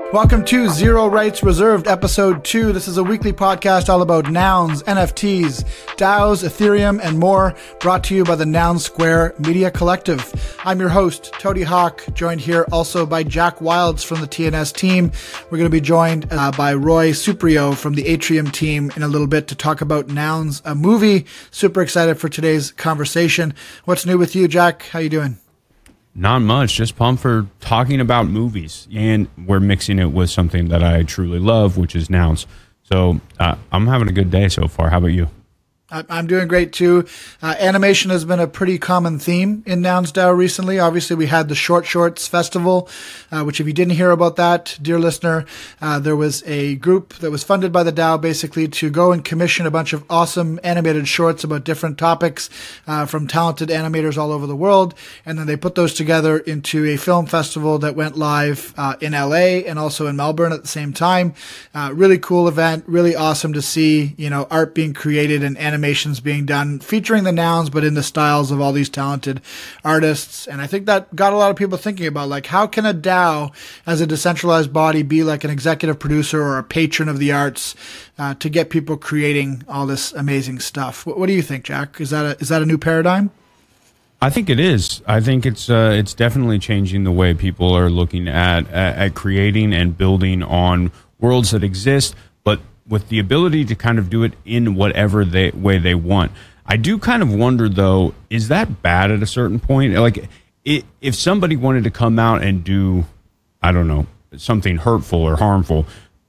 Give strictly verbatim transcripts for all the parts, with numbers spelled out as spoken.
Welcome to Zero Rights Reserved, Episode two. This is a weekly podcast all about nouns, N F Ts, DAOs, Ethereum, and more, brought to you by the Noun Square Media Collective. I'm your host, Toady Hawk, joined here also by Jack Wilds from the T N S team. We're going to be joined uh, by Roy Suprio from the Atrium team in a little bit to talk about Nouns, a movie. Super excited for today's conversation. What's new with you, Jack? How you doing? Not much, just pumped for talking about movies, and we're mixing it with something that I truly love, which is nouns. So uh, I'm having a good day so far. How about you? I'm doing great too. Uh, animation has been a pretty common theme in Nouns DAO recently. Obviously, we had the Short Shorts Festival, uh, which if you didn't hear about that, dear listener, uh, there was a group that was funded by the DAO basically to go and commission a bunch of awesome animated shorts about different topics uh, from talented animators all over the world. And then they put those together into a film festival that went live uh, in L A and also in Melbourne at the same time. Uh, really cool event, really awesome to see, you know, art being created and animation animations being done featuring the nouns, but in the styles of all these talented artists. And I think that got a lot of people thinking about, like, how can a DAO as a decentralized body be like an executive producer or a patron of the arts uh, to get people creating all this amazing stuff? What, what do you think, Jack? Is that a, is that a new paradigm? I think it is. I think it's uh, it's definitely changing the way people are looking at, at at creating and building on worlds that exist, but with the ability to kind of do it in whatever they, way they want. I do kind of wonder, though, is that bad at a certain point? Like, it, if somebody wanted to come out and do, I don't know, something hurtful or harmful,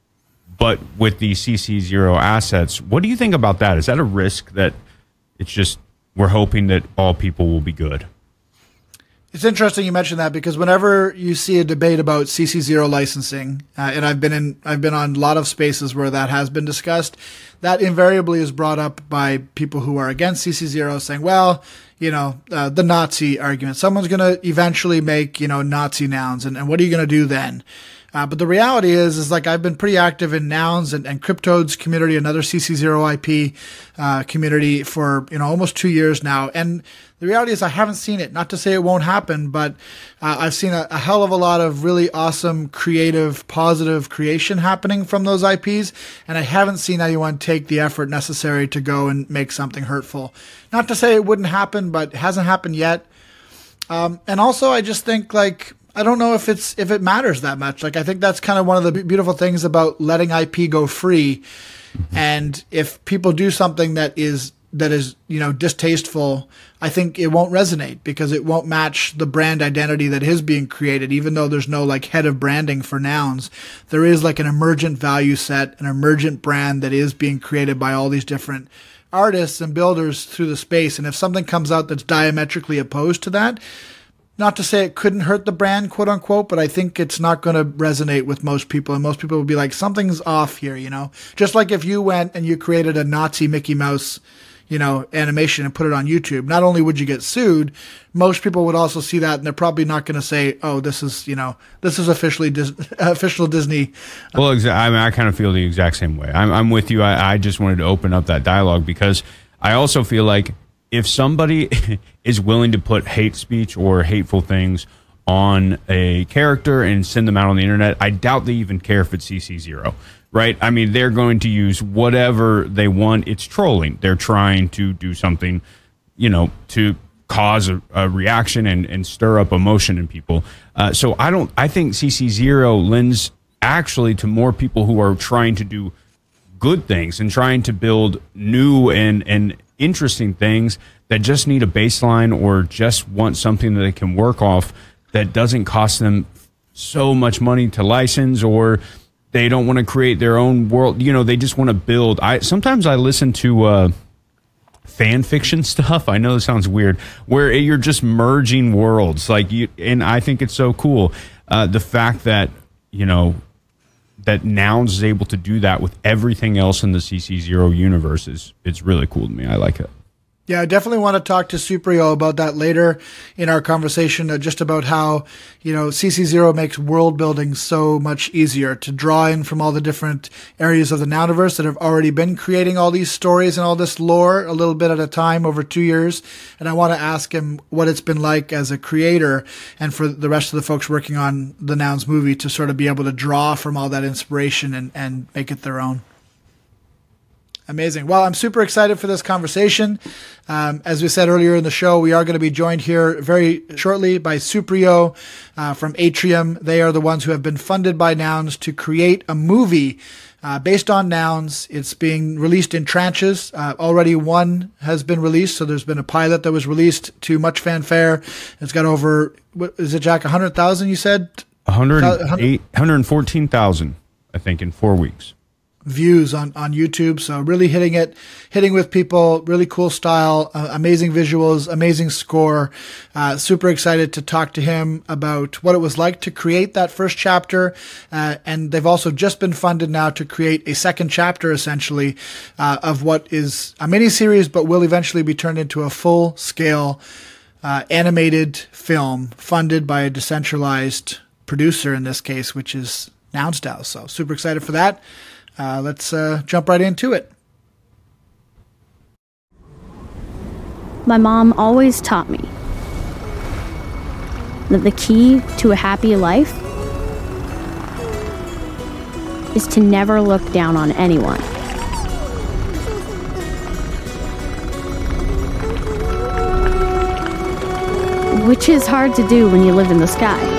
but with the C C zero assets, what do you think about that? Is that a risk that it's just, we're hoping that all people will be good? It's interesting you mentioned that, because whenever you see a debate about C C zero licensing, uh, and I've been in, I've been on a lot of spaces where that has been discussed, that invariably is brought up by people who are against C C zero, saying, well, you know, uh, the Nazi argument. Someone's going to eventually make, you know, Nazi nouns, and, and what are you going to do then? Uh, but the reality is, is like I've been pretty active in Nouns and, and Cryptodes community, another C C zero I P uh, community for, you know, almost two years now. And the reality is I haven't seen it. Not to say it won't happen, but uh, I've seen a, a hell of a lot of really awesome, creative, positive creation happening from those I Ps. And I haven't seen anyone take the effort necessary to go and make something hurtful. Not to say it wouldn't happen, but it hasn't happened yet. Um, and also I just think, like, I don't know if it's if it matters that much. Like, I think that's kind of one of the beautiful things about letting I P go free. Mm-hmm. And if people do something that is that is, you know, distasteful, I think it won't resonate because it won't match the brand identity that is being created. Even though there's no like head of branding for Nouns, there is like an emergent value set, an emergent brand that is being created by all these different artists and builders through the space. And if something comes out that's diametrically opposed to that, not to say it couldn't hurt the brand, quote unquote, but I think it's not going to resonate with most people. And most people will be like, something's off here, you know? Just like if you went and you created a Nazi Mickey Mouse, you know, animation and put it on YouTube, not only would you get sued, most people would also see that and they're probably not going to say, oh, this is, you know, this is officially Dis- official Disney. Well, exa- I mean, I kind of feel the exact same way. I'm, I'm with you. I, I just wanted to open up that dialogue because I also feel like if somebody is willing to put hate speech or hateful things on a character and send them out on the internet, I doubt they even care if it's C C zero, right? I mean, they're going to use whatever they want. It's trolling. They're trying to do something, you know, to cause a, a reaction and, and stir up emotion in people. Uh, so I don't, I think C C zero lends actually to more people who are trying to do good things and trying to build new and, and interesting things that just need a baseline or just want something that they can work off that doesn't cost them so much money to license, or they don't want to create their own world. You know, they just want to build. I sometimes I listen to uh, fan fiction stuff. I know this sounds weird, where you're just merging worlds, like you, and I think it's so cool. Uh, the fact that, you know, that Nouns is able to do that with everything else in the C C zero universe is, it's really cool to me. I like it. Yeah, I definitely want to talk to Supriyo about that later in our conversation, uh, just about how, you know, C C zero makes world building so much easier to draw in from all the different areas of the Nouniverse that have already been creating all these stories and all this lore a little bit at a time over two years. And I want to ask him what it's been like as a creator and for the rest of the folks working on the Nouns movie to sort of be able to draw from all that inspiration and, and make it their own. Amazing. Well, I'm super excited for this conversation. Um, as we said earlier in the show, we are going to be joined here very shortly by Supriyo uh, from Atrium. They are the ones who have been funded by Nouns to create a movie uh, based on Nouns. It's being released in tranches. Uh, already one has been released, so there's been a pilot that was released to much fanfare. It's got over, what is it, Jack, one hundred thousand, you said? one hundred fourteen thousand, I think, in four weeks. Views on, on YouTube. So really hitting it, hitting with people, really cool style, uh, amazing visuals, amazing score. Uh, super excited to talk to him about what it was like to create that first chapter. Uh, and they've also just been funded now to create a second chapter, essentially, uh, of what is a miniseries, but will eventually be turned into a full scale, uh, animated film funded by a decentralized producer in this case, which is Nouns D A O. So super excited for that. Uh, let's uh, jump right into it. My mom always taught me that the key to a happy life is to never look down on anyone. Which is hard to do when you live in the sky.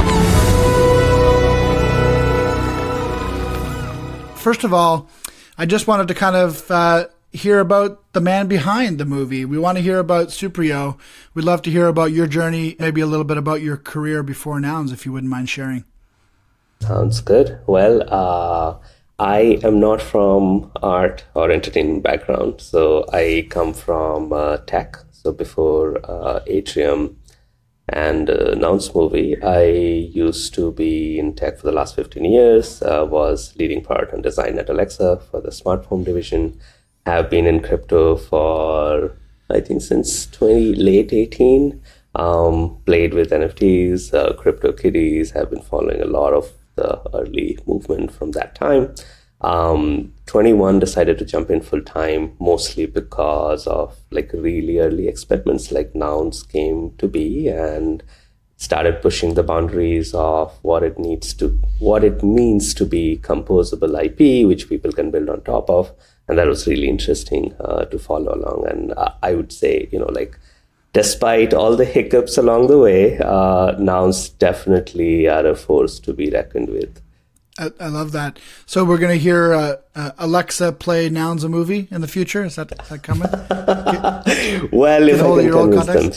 First of all, I just wanted to kind of uh, hear about the man behind the movie. We want to hear about Supriyo. We'd love to hear about your journey, maybe a little bit about your career before Nouns, if you wouldn't mind sharing. Sounds good. Well, uh, I am not from art or entertainment background, so I come from uh, tech. So before uh, Atrium and uh, Nouns movie, I used to be in tech for the last fifteen years, uh, was leading product and design at Alexa for the smart home division, have been in crypto for, I think, since twenty, late eighteen, um, played with N F Ts, uh, CryptoKitties, have been following a lot of the early movement from that time. Um, twenty-one decided to jump in full time, mostly because of like really early experiments like Nouns came to be and started pushing the boundaries of what it needs to, what it means to be composable I P, which people can build on top of. And that was really interesting uh, to follow along. And uh, I would say, you know, like despite all the hiccups along the way, uh, Nouns definitely are a force to be reckoned with. I, I love that. So we're going to hear uh, uh, Alexa play Nouns a movie in the future. Is that, is that coming? Get, well, if I can convince them,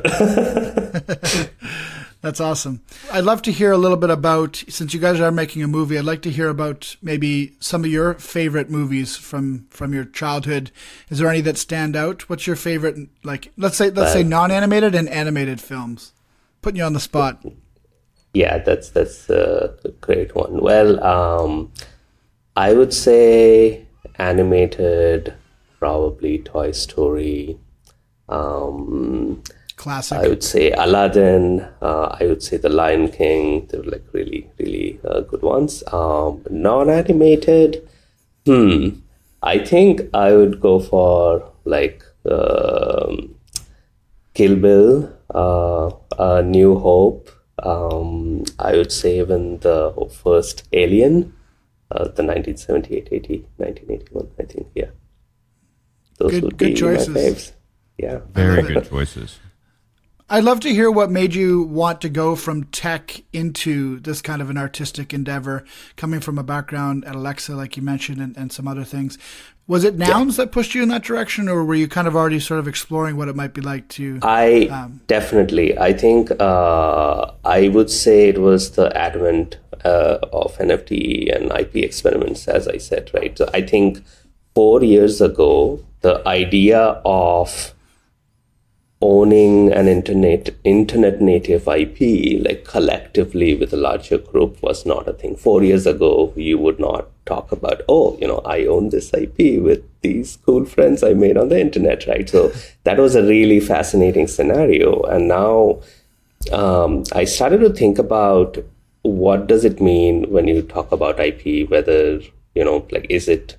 sure. That's awesome. I'd love to hear a little bit about, since you guys are making a movie, I'd like to hear about maybe some of your favorite movies from, from your childhood. Is there any that stand out? What's your favorite, like, let's say, let's uh, say non-animated and animated films? Putting you on the spot. Yeah, that's that's a great one. Well, um, I would say animated, probably Toy Story. Um, Classic. I would say Aladdin. Uh, I would say The Lion King. They were like really, really uh, good ones. Um, non-animated. Hmm. I think I would go for like um, Kill Bill, uh, uh, New Hope. Um, I would say even the first Alien, uh, the nineteen seventy-eight, eighty, nineteen eighty-one, I think, yeah. Those good, would good be choices. my faves. Yeah. Very good choices. I'd love to hear what made you want to go from tech into this kind of an artistic endeavor, coming from a background at Alexa, like you mentioned, and, and some other things. Was it Nouns yeah. that pushed you in that direction, or were you kind of already sort of exploring what it might be like to... I um, definitely. I think uh, I would say it was the advent uh, of N F T and I P experiments, as I said, right? So I think four years ago, the idea of owning an internet internet native I P, like collectively with a larger group, was not a thing. Four years ago, you would not talk about, oh, you know, I own this I P with these cool friends I made on the internet, right? So that was a really fascinating scenario. And now um, I started to think about, what does it mean when you talk about I P, whether, you know, like, is it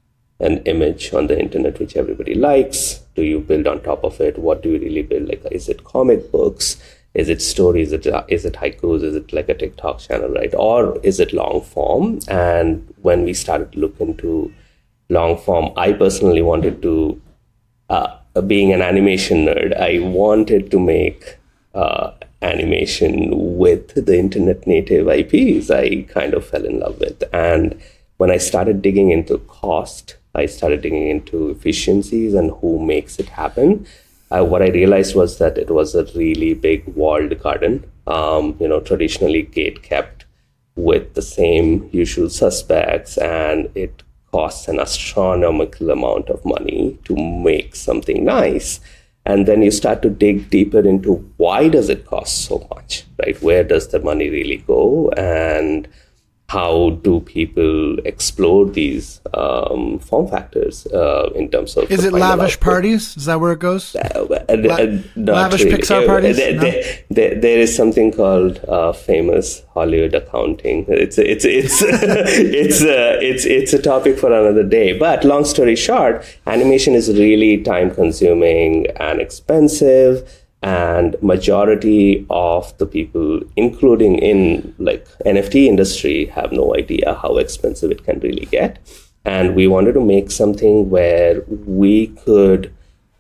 an image on the internet which everybody likes? Do you build on top of it? What do you really build? Like, is it comic books? Is it stories? Is it, is it haikus? Is it like a TikTok channel, right? Or is it long form? And when we started to look into long form, I personally wanted to, uh, being an animation nerd, I wanted to make uh, animation with the internet native I Ps I kind of fell in love with. And when I started digging into cost, I started digging into efficiencies and who makes it happen. Uh, what I realized was that it was a really big walled garden, um, you know, traditionally gate kept with the same usual suspects, and it costs an astronomical amount of money to make something nice. And then you start to dig deeper into, why does it cost so much, right? Where does the money really go? And how do people explore these um, form factors uh, in terms of... Is it lavish parties? Is that where it goes? Uh, uh, La- uh, lavish really. Pixar parties? There, No? there, there, there is something called uh, famous Hollywood accounting. It's it's it's it's uh, it's it's a topic for another day. But long story short, animation is really time consuming and expensive. And majority of the people, including in like N F T industry, have no idea how expensive it can really get. And we wanted to make something where we could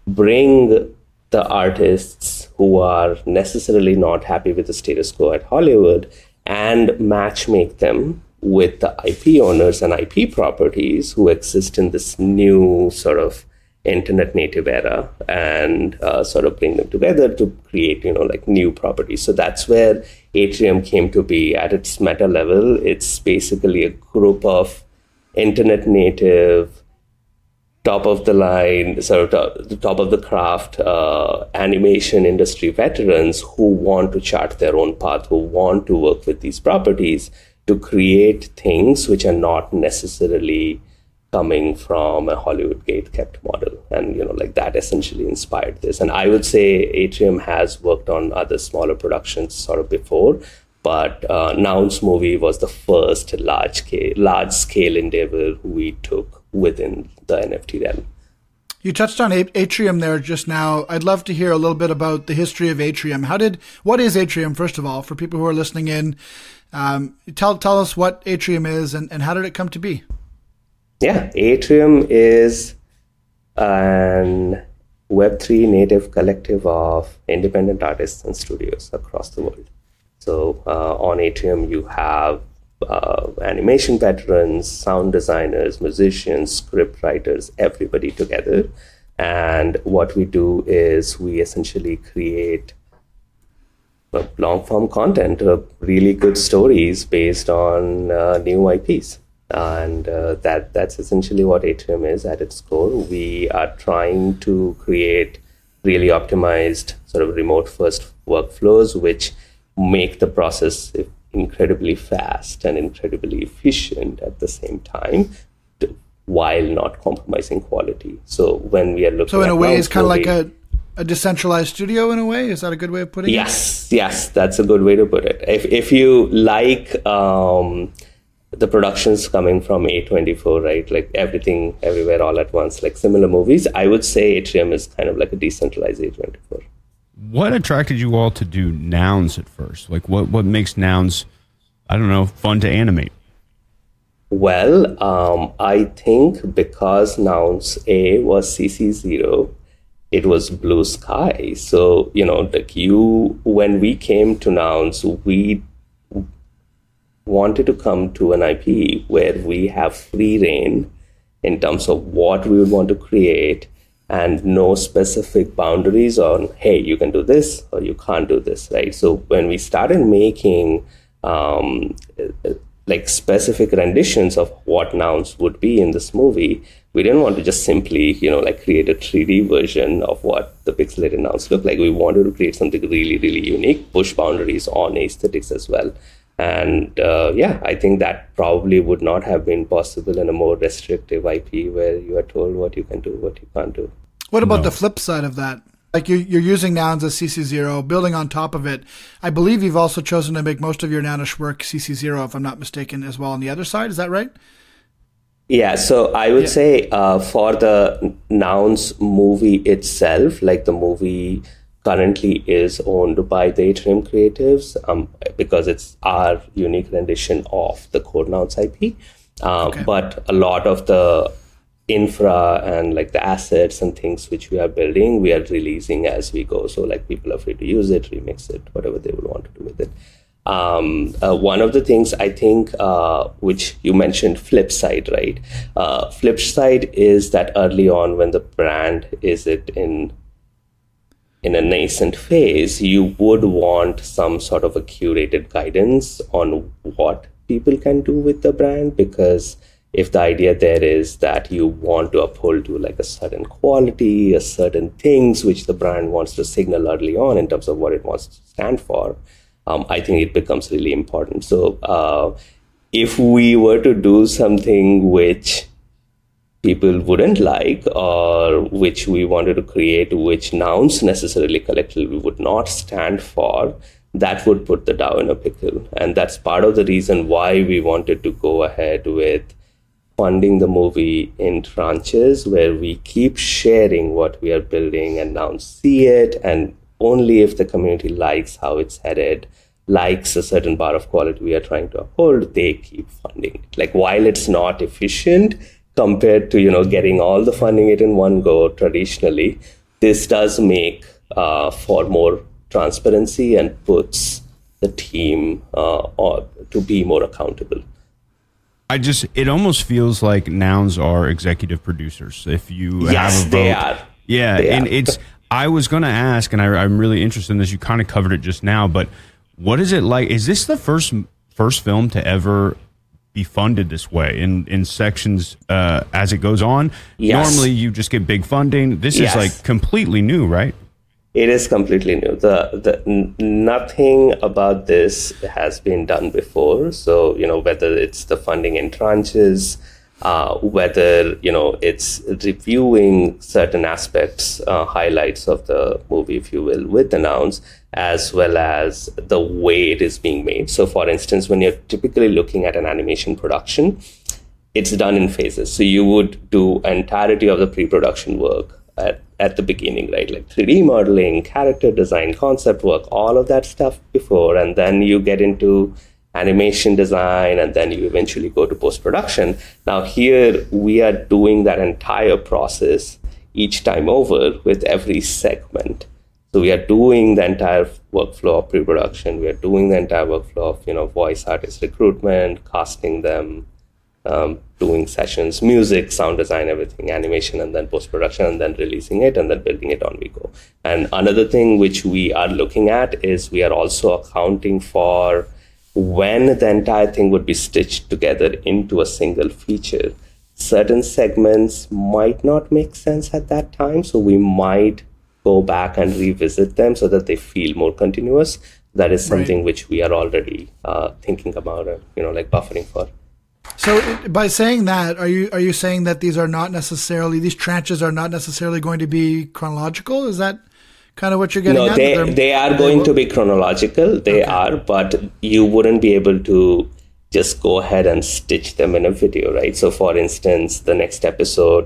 bring the artists who are necessarily not happy with the status quo at Hollywood and match make them with the I P owners and I P properties who exist in this new sort of internet native era, and uh, sort of bring them together to create, you know, like new properties. So that's where Atrium came to be. At its meta level, it's basically a group of internet native, top of the line, sort of the top of the craft uh, animation industry veterans who want to chart their own path, who want to work with these properties to create things which are not necessarily coming from a Hollywood gate-kept model. And, you know, like that essentially inspired this. And I would say Atrium has worked on other smaller productions sort of before, but uh, Nouns movie was the first large-scale large-scale endeavor we took within the N F T realm. You touched on Atrium there just now. I'd love to hear a little bit about the history of Atrium. How did, what is Atrium, first of all, for people who are listening in? Um, tell tell us what Atrium is, and, and how did it come to be? Yeah, Atrium is an Web three native collective of independent artists and studios across the world. So uh, on Atrium, you have uh, animation veterans, sound designers, musicians, script writers, everybody together. And what we do is we essentially create long form content, uh, really good stories based on uh, new I Ps. And uh, that that's essentially what Atrium is at its core. We are trying to create really optimized sort of remote first workflows, which make the process incredibly fast and incredibly efficient at the same time, to, while not compromising quality. So when we are looking So in at a way, it's kind of movie, like a, a decentralized studio in a way? Is that a good way of putting yes, it? Yes, yes, that's a good way to put it. If if you like um, the productions coming from A twenty-four, right? Like everything, everywhere, all at once, like similar movies, I would say Atrium is kind of like a decentralized A twenty-four. What attracted you all to do Nouns at first? Like what, what makes Nouns, I don't know, fun to animate? Well, um, I think because Nouns A was C C zero, it was blue sky. So, you know, like you, when we came to Nouns, we wanted to come to an I P where we have free reign in terms of what we would want to create and no specific boundaries on, hey, you can do this or you can't do this, right? So when we started making um, like specific renditions of what nouns would be in this movie. We didn't want to just simply, you know, like create a three D version of what the pixelated nouns look like. We wanted to create something really, really unique, push boundaries on aesthetics as well. And uh, yeah, I think that probably would not have been possible in a more restrictive I P where you are told what you can do, what you can't do. What about No. the flip side of that? Like you're, you're using nouns as C C zero, building on top of it. I believe you've also chosen to make most of your nounish work C C zero, if I'm not mistaken, as well on the other side. Is that right? Yeah, so I would Yeah. say uh, for the Nouns movie itself, like the movie currently is owned by the Atrium Creatives um, because it's our unique rendition of the Core Nouns I P. Um, Okay. But a lot of the infra and like the assets and things which we are building, we are releasing as we go. So like people are free to use it, remix it, whatever they would want to do with it. Um, uh, one of the things I think, uh, which you mentioned, flip side, right? Uh, flip side is that early on when the brand is it in in a nascent phase, you would want some sort of a curated guidance on what people can do with the brand, because if the idea there is that you want to uphold to like a certain quality, a certain things which the brand wants to signal early on in terms of what it wants to stand for, um, I think it becomes really important. So uh, if we were to do something which people wouldn't like, or which we wanted to create, which nouns necessarily collectively would not stand for, that would put the DAO in a pickle. And that's part of the reason why we wanted to go ahead with funding the movie in tranches, where we keep sharing what we are building and nouns see it, and only if the community likes how it's headed, likes a certain bar of quality we are trying to uphold, they keep funding it. Like while it's not efficient compared to, you know, getting all the funding it in one go traditionally, this does make uh, for more transparency and puts the team uh, or to be more accountable. I just, it almost feels like nouns are executive producers. If you Yes, have a vote, they are. yeah, They and are. it's. I was going to ask, and I, I'm really interested in this. You kind of covered it just now, but what is it like? Is this the first first film to ever be funded this way in in sections uh, as it goes on? Yes. Normally, you just get big funding. This Yes. is like completely new, right? It is completely new. The the n- nothing about this has been done before. So, you know, whether it's the funding in tranches, uh, whether, you know, it's reviewing certain aspects, uh, highlights of the movie, if you will, with the nouns, as well as the way it is being made. So, for instance, when you're typically looking at an animation production, it's done in phases. So you would do entirety of the pre-production work at, at the beginning, right? Like three D modeling, character design, concept work, all of that stuff before. And then you get into animation design, and then you eventually go to post-production. Now here we are doing that entire process each time over with every segment. So we are doing the entire workflow of pre-production. We are doing the entire workflow of, you know, voice artist recruitment, casting them, um, doing sessions, music, sound design, everything, animation, and then post-production, and then releasing it, and then building it on Vigo. And another thing which we are looking at is we are also accounting for when the entire thing would be stitched together into a single feature. Certain segments might not make sense at that time, so we might go back and revisit them so that they feel more continuous. That is something Right. which we are already uh, thinking about, uh, you know, like buffering for. So it- by saying that, are you are you saying that these are not necessarily, these tranches are not necessarily going to be chronological? Is that kind of what you're getting No, at? they, That they're- they are they going will- to be chronological. They are, but you wouldn't be able to just go ahead and stitch them in a video, right? So for instance, the next episode,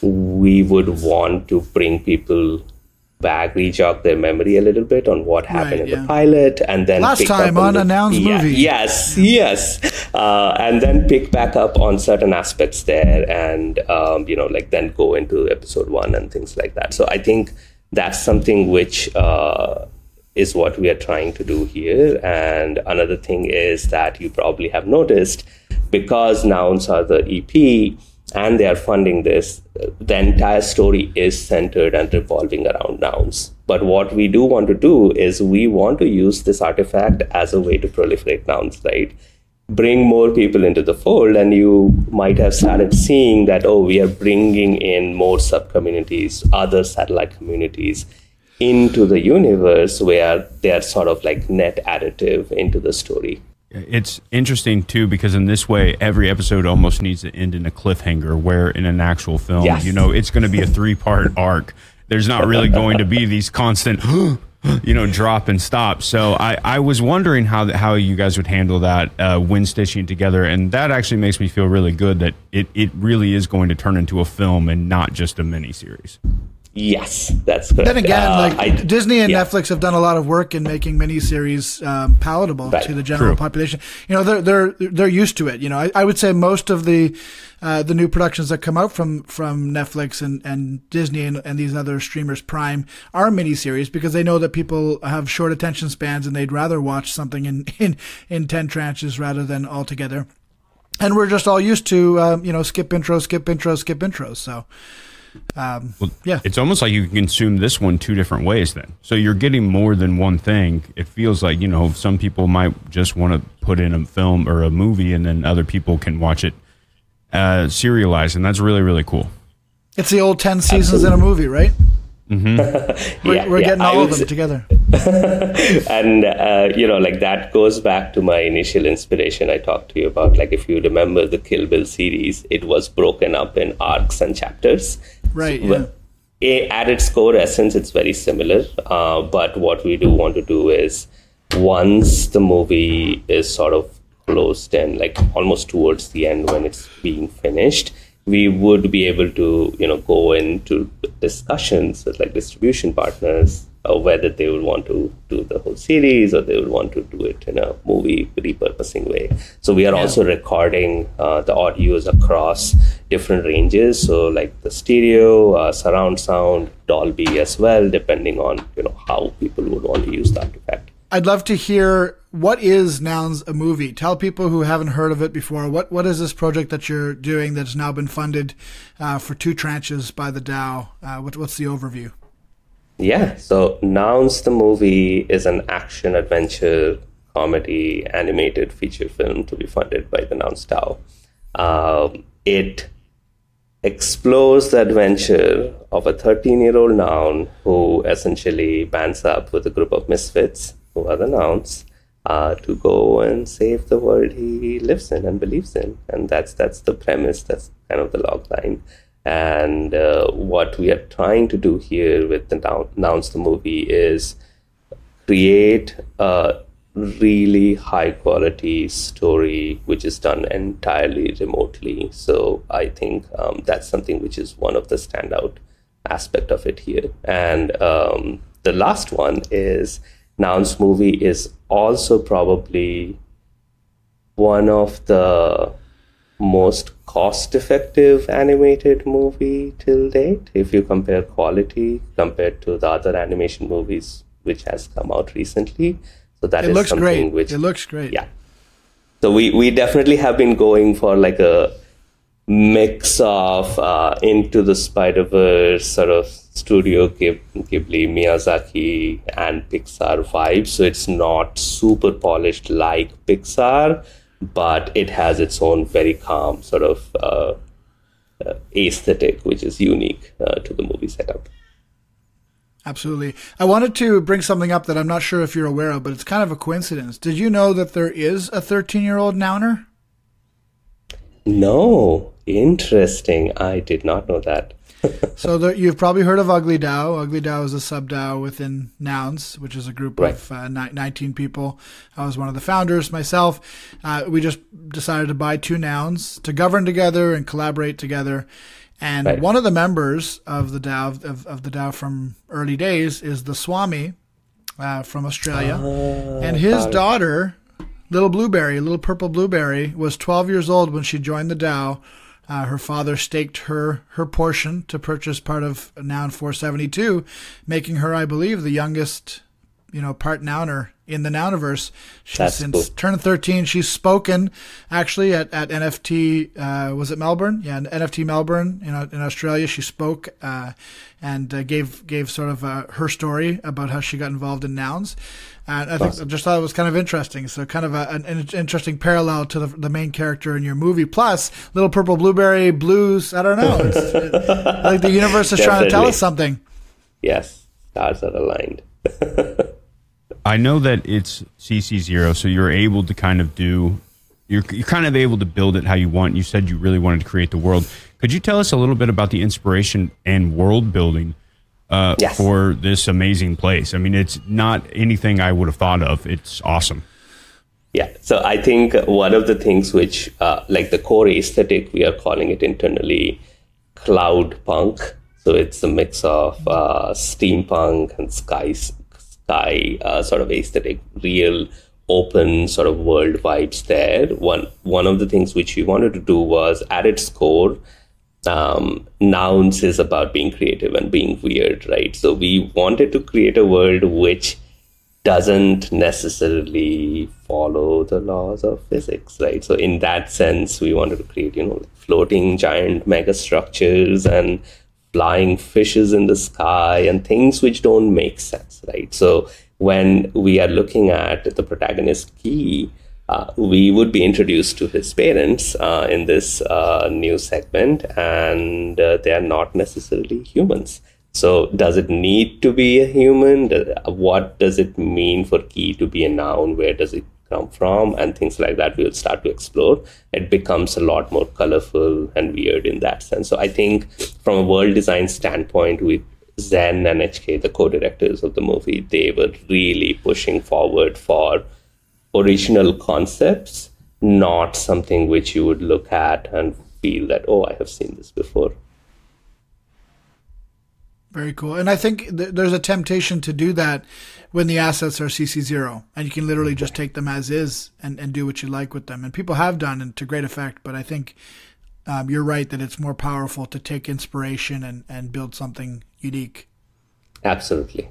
we would want to bring people back, re-jog their memory a little bit on what happened Right, in yeah. the pilot, and then Last pick time up on the- a Nouns yeah, movie. Yes, yes, uh, and then pick back up on certain aspects there, and um, you know, like then go into episode one and things like that. So I think that's something which uh, is what we are trying to do here. And another thing is that you probably have noticed, because Nouns are the E P and they are funding this, the entire story is centered and revolving around nouns. But what we do want to do is we want to use this artifact as a way to proliferate nouns, right? bring more people into the fold, and you might have started seeing that, oh, we are bringing in more sub-communities, other satellite communities into the universe where they are sort of like net additive into the story. It's interesting, too, because in this way, every episode almost needs to end in a cliffhanger, where in an actual film, yes. you know, it's going to be a three-part arc. There's not really going to be these constant, you know, drop and stop. So I, I was wondering how how you guys would handle that uh, when stitching together. And that actually makes me feel really good that it, it really is going to turn into a film and not just a miniseries. Yes, that's correct. Then again, uh, like I, Disney and yeah. Netflix have done a lot of work in making miniseries um, palatable right. to the general True. population. You know, they're they're they're used to it. You know, I, I would say most of the uh, the new productions that come out from from Netflix and, and Disney and, and these other streamers, Prime, are miniseries because they know that people have short attention spans and they'd rather watch something in in, in ten tranches rather than all together. And we're just all used to um, you know skip intro, skip intro, skip intros. So. Um, well, yeah, it's almost like you can consume this one two different ways then. So you're getting more than one thing. It feels like, you know, some people might just want to put in a film or a movie and then other people can watch it uh, serialized. And that's really, really cool. It's the old ten seasons Absolutely. In a movie, right? Mm-hmm. we're yeah, we're yeah, getting I all of them say, together. and, uh, you know, like that goes back to my initial inspiration I talked to you about. Like, if you remember the Kill Bill series, it was broken up in arcs and chapters. Right, so, yeah. At its core essence, it's very similar. Uh, but what we do want to do is, once the movie is sort of closed and like almost towards the end when it's being finished, we would be able to, you know, go into discussions with like distribution partners, uh, whether they would want to do the whole series or they would want to do it in a movie repurposing way. So we are yeah. also recording uh, the audios across different ranges. So like the stereo, uh, surround sound, Dolby as well, depending on, you know, how people would want to use that effect. I'd love to hear, what is Nouns a Movie? Tell people who haven't heard of it before, what what is this project that you're doing that's now been funded uh, for two tranches by the Dow? Uh, what, what's the overview? Yeah, so Nouns the Movie is an action adventure comedy animated feature film to be funded by the Nouns Dow. Um, it explores the adventure of a thirteen-year-old Noun who essentially bands up with a group of misfits who are the Nouns, uh, to go and save the world he lives in and believes in. And that's that's the premise, that's kind of the log line. And uh, what we are trying to do here with the Noun, Nouns the Movie is create a really high quality story which is done entirely remotely. So I think um, that's something which is one of the standout aspect of it here. And um, the last one is Nouns Movie is also probably one of the most cost-effective animated movie till date, if you compare quality compared to the other animation movies which has come out recently. So that it is looks something great. which it looks great. Yeah. So we we definitely have been going for like a mix of uh, Into the Spider-Verse sort of Studio Ghib- Ghibli, Miyazaki, and Pixar vibes. So it's not super polished like Pixar, but it has its own very calm sort of uh, uh, aesthetic, which is unique uh, to the movie setup. Absolutely. I wanted to bring something up that I'm not sure if you're aware of, but it's kind of a coincidence. Did you know that there is a thirteen-year-old Nouner? No. Interesting. I did not know that. So there, you've probably heard of Ugly Dow. Ugly Dow is a sub-Dow within Nouns, which is a group right. of uh, ni- nineteen people. I was one of the founders myself. Uh, we just decided to buy two Nouns to govern together and collaborate together. And right. one of the members of the Dow of, of the Dow from early days is the Swami uh, from Australia, uh, and his daughter, Little Blueberry, Little Purple Blueberry, was twelve years old when she joined the Dow. Uh, her father staked her her portion to purchase part of Noun four seventy-two, making her, I believe, the youngest, you know, part Nouner in the Nouniverse. She's That's since cool. turned thirteen. She's spoken actually at, at N F T. Uh, was it Melbourne? Yeah, N F T Melbourne in in Australia. She spoke uh, and uh, gave gave sort of uh, her story about how she got involved in Nouns. And I think awesome. I just thought it was kind of interesting. So kind of a, an, an interesting parallel to the, the main character in your movie. Plus, Little Purple Blueberry Blues. I don't know. It's, it, I think the universe is trying to tell us something. Yes, stars are aligned. I know that it's C C zero, so you're able to kind of do, you're, you're kind of able to build it how you want. You said you really wanted to create the world. Could you tell us a little bit about the inspiration and world building uh, yes. for this amazing place? I mean, it's not anything I would have thought of. It's awesome. Yeah, so I think one of the things which, uh, like the core aesthetic, we are calling it internally cloud punk. So it's a mix of uh, steampunk and sky, sky uh, sort of aesthetic, real open sort of world vibes there. One one of the things which we wanted to do was, at its core, um, Nouns is about being creative and being weird, right? So we wanted to create a world which doesn't necessarily follow the laws of physics, right? So in that sense, we wanted to create, you know, floating giant mega structures and flying fishes in the sky and things which don't make sense, right? So when we are looking at the protagonist Key, uh, we would be introduced to his parents uh, in this uh, new segment, and uh, they are not necessarily humans. So does it need to be a human? What does it mean for Key to be a noun? Where does it come from? And things like that we'll start to explore. It becomes a lot more colorful and weird in that sense. So I think from a world design standpoint, we Zen and H K, the co-directors of the movie, they were really pushing forward for original concepts, not something which you would look at and feel that, oh, I have seen this before. Very cool. And I think th- there's a temptation to do that when the assets are C C zero, and you can literally just take them as is and, and do what you like with them. And people have done, and to great effect, but I think um, you're right that it's more powerful to take inspiration and, and build something unique. Absolutely.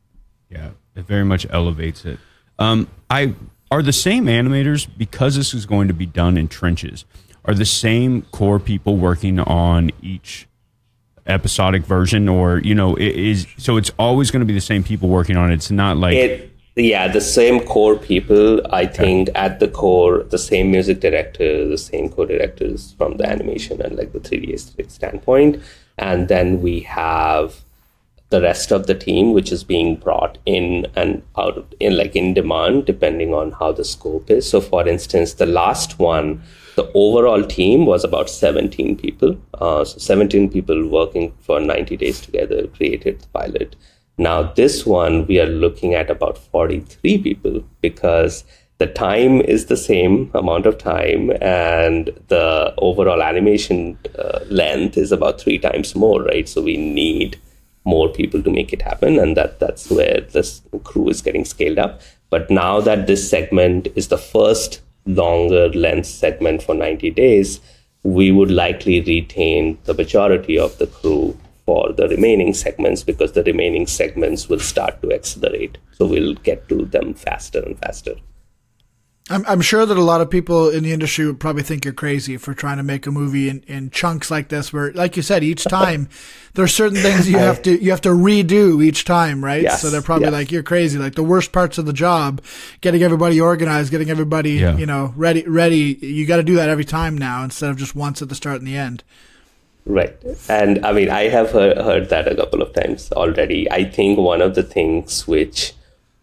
Yeah, it very much elevates it. Um, I are the same animators, because this is going to be done in trenches, are the same core people working on each episodic version, or, you know, it is, so it's always going to be the same people working on it. It's not like it, yeah, the same core people. I think okay. At the core, the same music director, the same co-directors from the animation and like the three D aesthetic standpoint. And then we have the rest of the team, which is being brought in and out of, in like in demand, depending on how the scope is. So for instance, the last one, the overall team was about seventeen people. Uh, so seventeen people working for ninety days together created the pilot. Now this one, we are looking at about forty-three people, because the time is the same amount of time and the overall animation uh, length is about three times more, right? So we need more people to make it happen, and that that's where this crew is getting scaled up. But now that this segment is the first longer length segment for ninety days, we would likely retain the majority of the crew for the remaining segments, because the remaining segments will start to accelerate. So we'll get to them faster and faster. I'm, I'm sure that a lot of people in the industry would probably think you're crazy for trying to make a movie in, in chunks like this, where, like you said, each time there's certain things you have to you have to redo each time, right? Yes, so they're probably yes. like, you're crazy. Like the worst parts of the job, getting everybody organized, getting everybody yeah. you know ready. Ready. You got to do that every time now, instead of just once at the start and the end. Right. And I mean, I have heard, heard that a couple of times already. I think one of the things which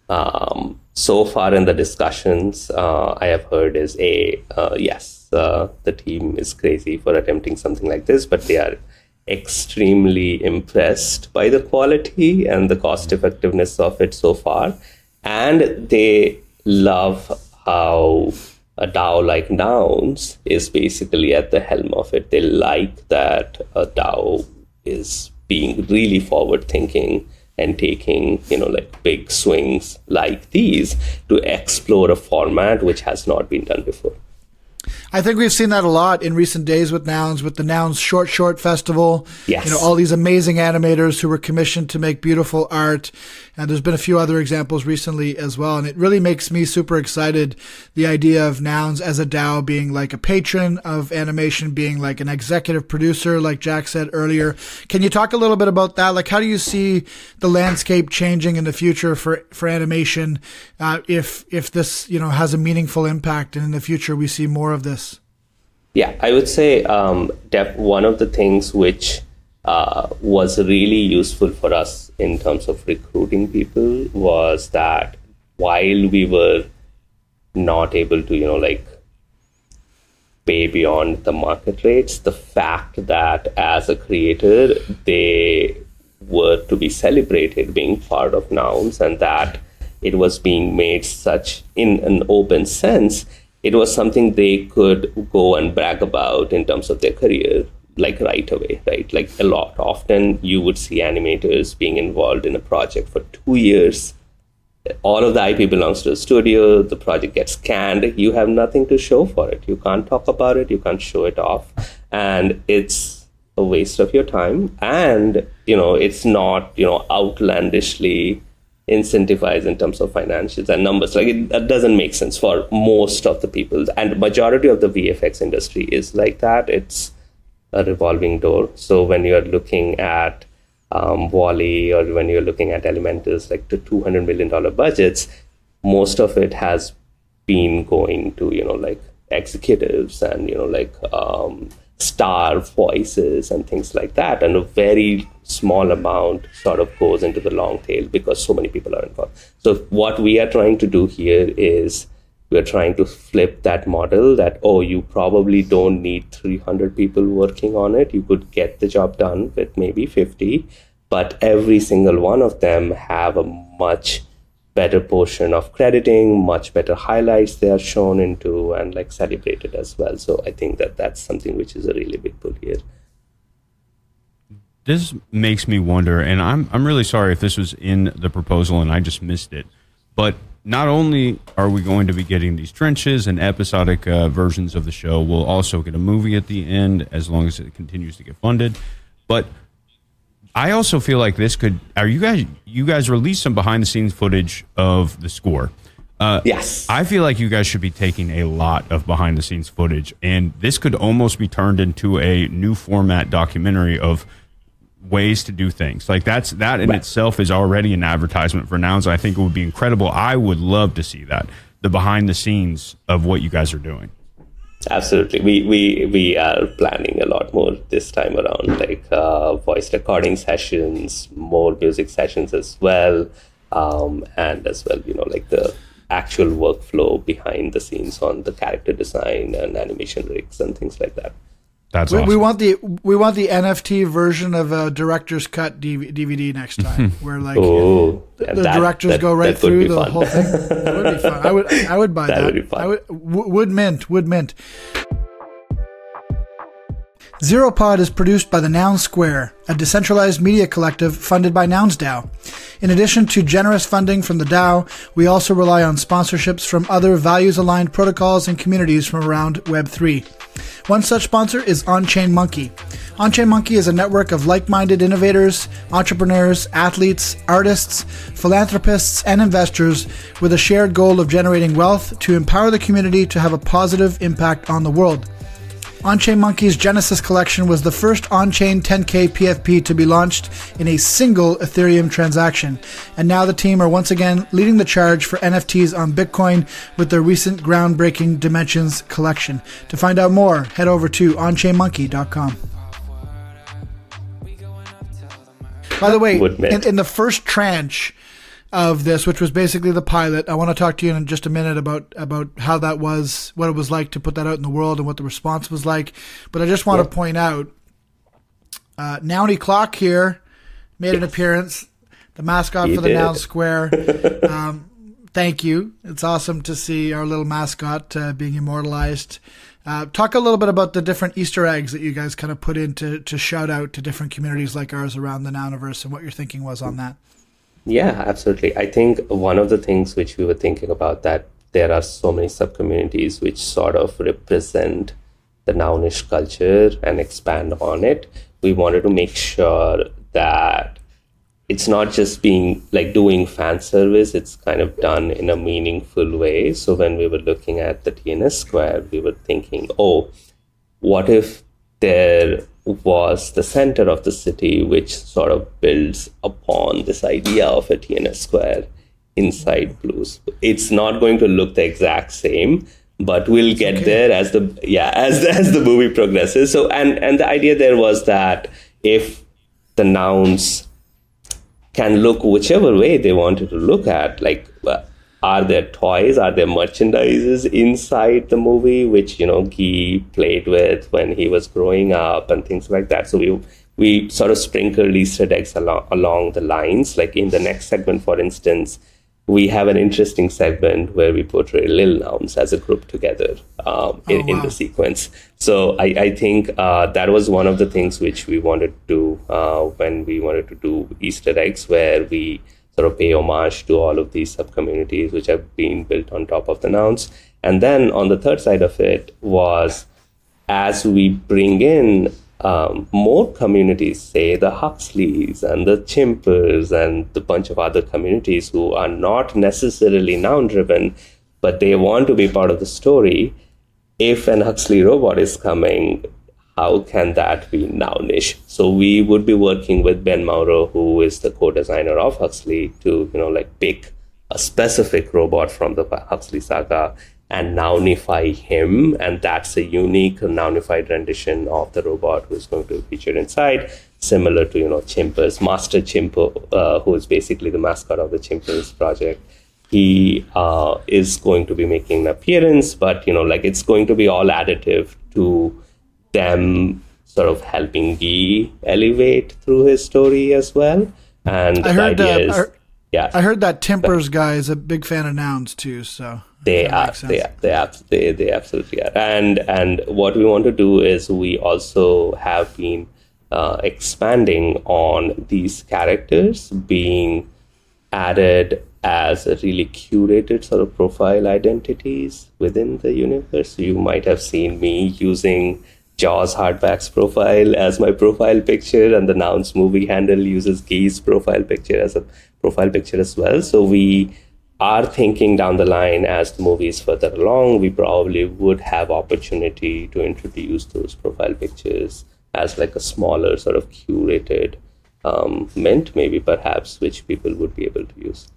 um, so far in the discussions uh, I have heard is a uh, yes, uh, the team is crazy for attempting something like this, but they are extremely impressed by the quality and the cost effectiveness of it so far. And they love how a DAO like Nouns is basically at the helm of it. They like that a DAO is being really forward thinking and taking, you know, like big swings like these to explore a format which has not been done before. I think we've seen that a lot in recent days with Nouns, with the Nouns Short Short Festival. Yes. You know, all these amazing animators who were commissioned to make beautiful art. And there's been a few other examples recently as well. And it really makes me super excited, the idea of Nouns as a DAO being like a patron of animation, being like an executive producer, like Jack said earlier. Can you talk a little bit about that? Like, how do you see the landscape changing in the future for, for animation uh, if if this, you know, has a meaningful impact and in the future we see more of this? Yeah, I would say um, def- one of the things which uh, was really useful for us in terms of recruiting people was that while we were not able to, you know, like pay beyond the market rates, the fact that as a creator, they were to be celebrated being part of Nouns and that it was being made such in an open sense, it was something they could go and brag about in terms of their career, like right away, right? Like a lot. Often you would see animators being involved in a project for two years. All of the I P belongs to the studio. The project gets canned. You have nothing to show for it. You can't talk about it. You can't show it off. And it's a waste of your time. And, you know, it's not, you know, outlandishly incentivize in terms of financials and numbers. Like it, that doesn't make sense for most of the people, and majority of the V F X industry is like that. It's a revolving door. So when you're looking at um, Wall-E or when you're looking at Elementals, like the two hundred million dollars budgets, most of it has been going to, you know, like executives and, you know, like um, star voices and things like that. And a very small amount sort of goes into the long tail because so many people are involved. So what we are trying to do here is we're trying to flip that model that, oh, you probably don't need three hundred people working on it. You could get the job done with maybe fifty, but every single one of them have a much better portion of crediting, much better highlights they are shown into and like celebrated as well. So I think that that's something which is a really big pull here. This makes me wonder, and I'm I'm really sorry if this was in the proposal and I just missed it, but not only are we going to be getting these trenches and episodic uh, versions of the show, we'll also get a movie at the end as long as it continues to get funded. But I also feel like this could, are you guys, you guys released some behind the scenes footage of the score. Uh, yes. I feel like you guys should be taking a lot of behind the scenes footage, and this could almost be turned into a new format documentary of ways to do things. Like that's that in right. itself is already an advertisement for Nouns. I think it would be incredible. I would love to see that, the behind the scenes of what you guys are doing. Absolutely. We we we are planning a lot more this time around, like uh, voice recording sessions, more music sessions as well, um, and as well, you know, like the actual workflow behind the scenes on the character design and animation rigs and things like that. That's we, awesome. we want the we want the N F T version of a director's cut D V D next time, where like oh, the, the that, directors that, go right that through the fun. whole thing. That would be fun. I would I would buy that. That would be fun. I would, w- would mint would mint. ZeroPod is produced by the Nouns Square, a decentralized media collective funded by NounsDAO. In addition to generous funding from the DAO, we also rely on sponsorships from other values-aligned protocols and communities from around Web three. One such sponsor is On-Chain Monkey. On-Chain Monkey is a network of like-minded innovators, entrepreneurs, athletes, artists, philanthropists, and investors with a shared goal of generating wealth to empower the community to have a positive impact on the world. On-Chain Monkey's Genesis collection was the first on-chain ten K P F P to be launched in a single Ethereum transaction, and now the team are once again leading the charge for N F Ts on Bitcoin with their recent groundbreaking Dimensions collection. To find out more, head over to on chain monkey dot com. By the way, in, in the first tranche of this, which was basically the pilot, I want to talk to you in just a minute about about how that was, what it was like to put that out in the world and what the response was like. But I just want yep. to point out, uh, Nouny Clock here made an appearance, the mascot he for the did. Nouns Square. Um, thank you. It's awesome to see our little mascot uh, being immortalized. Uh, talk a little bit about the different Easter eggs that you guys kind of put in to, to shout out to different communities like ours around the Nouniverse and what your thinking was on that. Yeah, absolutely. I think one of the things which we were thinking about that there are so many sub-communities which sort of represent the Nounish culture and expand on it. We wanted to make sure that it's not just being like doing fan service, it's kind of done in a meaningful way. So when we were looking at the T N S Square, we were thinking, oh, what if there was the center of the city, which sort of builds upon this idea of a T N S Square inside Blues. It's not going to look the exact same, but we'll get okay. there as the yeah as as the movie progresses. So and and the idea there was that if the nouns can look whichever way they wanted to look at, like uh, are there toys, are there merchandises inside the movie, which, you know, Guy played with when he was growing up and things like that. So we we sort of sprinkled Easter eggs along, along the lines. Like in the next segment, for instance, we have an interesting segment where we portray Lil Nouns as a group together um, in, oh, wow. in the sequence. So I, I think uh, that was one of the things which we wanted to do uh, when we wanted to do Easter eggs, where we sort of pay homage to all of these sub-communities which have been built on top of the nouns. And then on the third side of it was, as we bring in um, more communities, say the Huxleys and the Chimpers and the bunch of other communities who are not necessarily noun-driven, but they want to be part of the story, if an Huxley robot is coming, how can that be nounish? So we would be working with Ben Mauro, who is the co-designer of Huxley, to, you know, like pick a specific robot from the Huxley saga and nounify him. And that's a unique nounified rendition of the robot who is going to be featured inside, similar to, you know, Chimpers. Master Chimpo, uh, who is basically the mascot of the Chimpers project. He uh, is going to be making an appearance, but, you know, like it's going to be all additive to them sort of helping Guy elevate through his story as well. And I heard, the idea uh, is, I, heard, yeah, I heard that Timpers guy is a big fan of nouns too. So they are, they are, they are, they they absolutely are. And and what we want to do is we also have been uh, expanding on these characters being added as a really curated sort of profile identities within the universe. You might have seen me using Jaws Hardback's profile as my profile picture, and the Nouns movie handle uses Guy's profile picture as a profile picture as well. So we are thinking down the line, as the movie is further along, we probably would have opportunity to introduce those profile pictures as like a smaller sort of curated um, mint, maybe perhaps, which people would be able to use.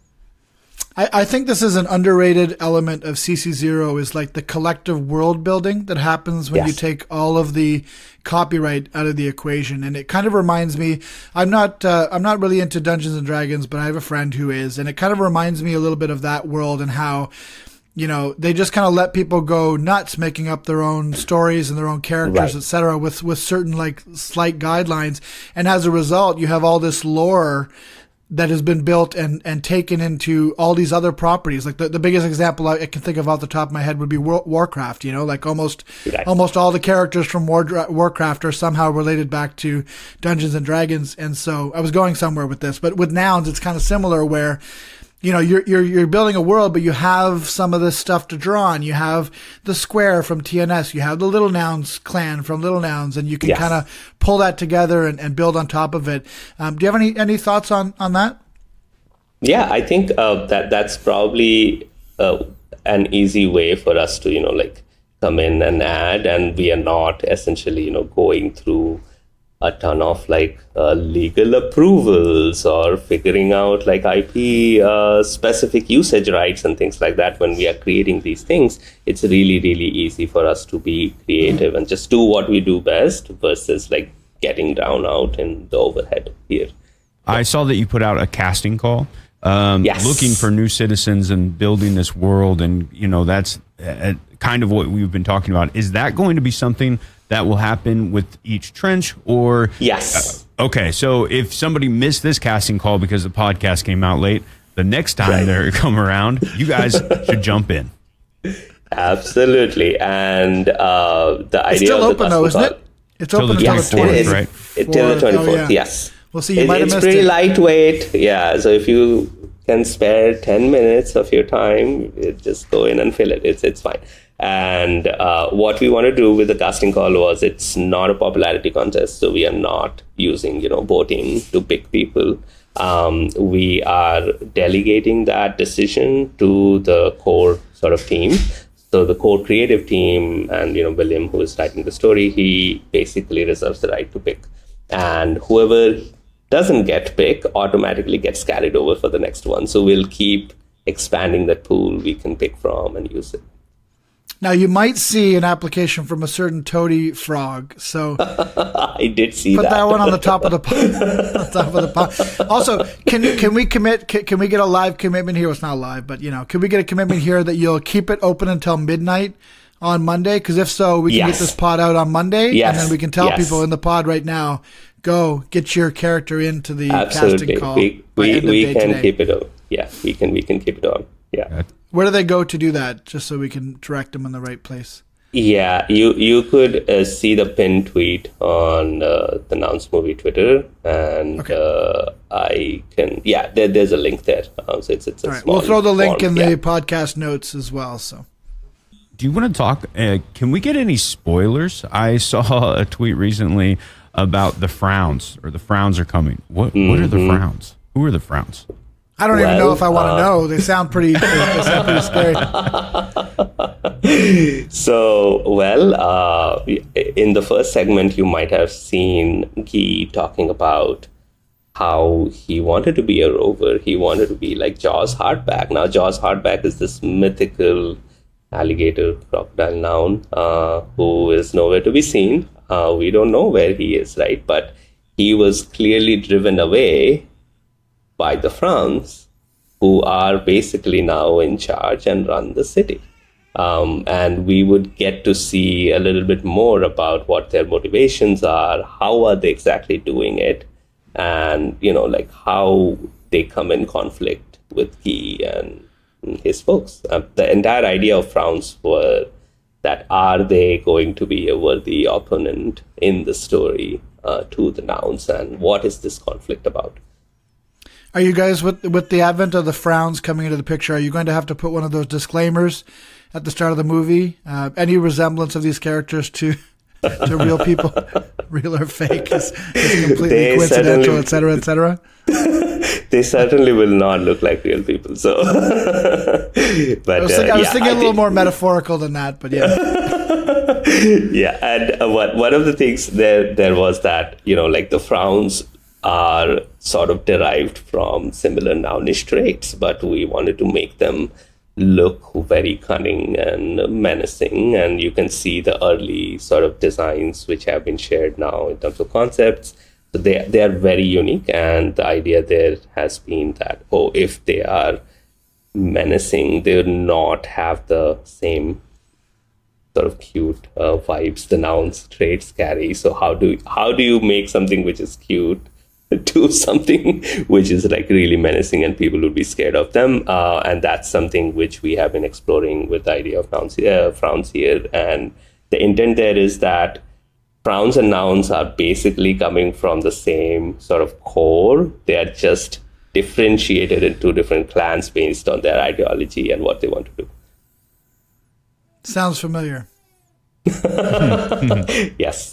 I, I think this is an underrated element of C C zero, is like the collective world building that happens when yes. you take all of the copyright out of the equation. And it kind of reminds me, I'm not, uh, I'm not really into Dungeons and Dragons, but I have a friend who is, and it kind of reminds me a little bit of that world and how, you know, they just kind of let people go nuts making up their own stories and their own characters, right. et cetera, with, with certain like slight guidelines. And as a result, you have all this lore that has been built and, and taken into all these other properties. Like the, the biggest example I can think of off the top of my head would be War, Warcraft, you know, like almost, right. almost all the characters from War, Warcraft are somehow related back to Dungeons and Dragons. And so I was going somewhere with this, but with nouns, it's kind of similar where, you know, you're, you're, you're building a world, but you have some of this stuff to draw on. You have the Square from T N S. You have the Little Nouns clan from Little Nouns, and you can yes. kind of pull that together and, and build on top of it. Um, do you have any, any thoughts on, on that? Yeah, I think uh, that that's probably uh, an easy way for us to, you know, like come in and add, and we are not essentially, you know, going through a ton of like uh, legal approvals or figuring out like I P uh, specific usage rights and things like that. When we are creating these things, it's really, really easy for us to be creative and just do what we do best versus like getting down out in the overhead here. I saw that you put out a casting call, um, yes. looking for new citizens and building this world. And, you know, that's uh, kind of what we've been talking about. Is that going to be something that will happen with each trench, or yes? Uh, okay, so if somebody missed this casting call because the podcast came out late, the next time right. they come around, you guys should jump in. Absolutely, and uh, the it's idea still of open the though, isn't call, it? It's open until yes, the twenty-fourth, right? Until the twenty-fourth, oh, yeah. yes. Well, see, you it, might have it's missed pretty it. lightweight, yeah. So if you can spare ten minutes of your time, just go in and fill it. It's it's fine. And uh, what we want to do with the casting call was, it's not a popularity contest, so we are not using, you know, voting to pick people. Um, we are delegating that decision to the core sort of team. So the core creative team, and, you know, William, who is writing the story, he basically reserves the right to pick. And whoever doesn't get picked automatically gets carried over for the next one. So we'll keep expanding that pool we can pick from and use it. Now, you might see an application from a certain toady frog, so I did see put that. Put that one on the top of the pod. on top of the pod. Also, can you can we commit? Can, can we get a live commitment here? Well, it's not live, but you know, can we get a commitment here that you'll keep it open until midnight on Monday? Because if so, we can yes. get this pod out on Monday, yes. and then we can tell yes. people in the pod right now, go get your character into the Absolutely. casting call. We we, we can today. keep it on. Yeah, we can we can keep it on. Yeah. Where do they go to do that? Just so we can direct them in the right place. Yeah, you you could uh, see the pinned tweet on uh, the Nouns Movie Twitter, and okay. uh, I can yeah, there, there's a link there. Um, so it's it's a All right. small We'll throw the link form. in the yeah. podcast notes as well. So, do you want to talk? Uh, can we get any spoilers? I saw a tweet recently about the frowns, or the frowns are coming. What mm-hmm. what are the frowns? Who are the frowns? I don't well, even know if I want to uh, know. They sound pretty. They sound pretty scary. So, well, uh, in the first segment, you might have seen Guy talking about how he wanted to be a rover. He wanted to be like Jaws Hardback. Now, Jaws Hardback is this mythical alligator crocodile noun uh, who is nowhere to be seen. Uh, we don't know where he is, right? But he was clearly driven away by the Frowns, who are basically now in charge and run the city. Um, and we would get to see a little bit more about what their motivations are, how are they exactly doing it, and, you know, like how they come in conflict with Guy and his folks. Uh, the entire idea of Frowns were that are they going to be a worthy opponent in the story uh, to the Nouns, and what is this conflict about? Are you guys, with with the advent of the frowns coming into the picture, are you going to have to put one of those disclaimers at the start of the movie? Uh, any resemblance of these characters to to real people, real or fake, is, is completely They coincidental, et cetera, et cetera? They certainly will not look like real people. So, but I was thinking, uh, I was yeah, thinking I a little think, more metaphorical than that, but yeah. yeah, and uh, what one of the things there there was that, you know, like the frowns are sort of derived from similar nounish traits, but we wanted to make them look very cunning and menacing. And you can see the early sort of designs which have been shared now in terms of concepts. So they, they are very unique. And the idea there has been that, oh, if they are menacing, they will not have the same sort of cute uh, vibes the nouns traits carry. So how do how do you make something which is cute to something which is like really menacing and people would be scared of them? Uh, and that's something which we have been exploring with the idea of nouns, uh, frowns here. And the intent there is that frowns and nouns are basically coming from the same sort of core. They are just differentiated into different clans based on their ideology and what they want to do. Sounds familiar. Yes.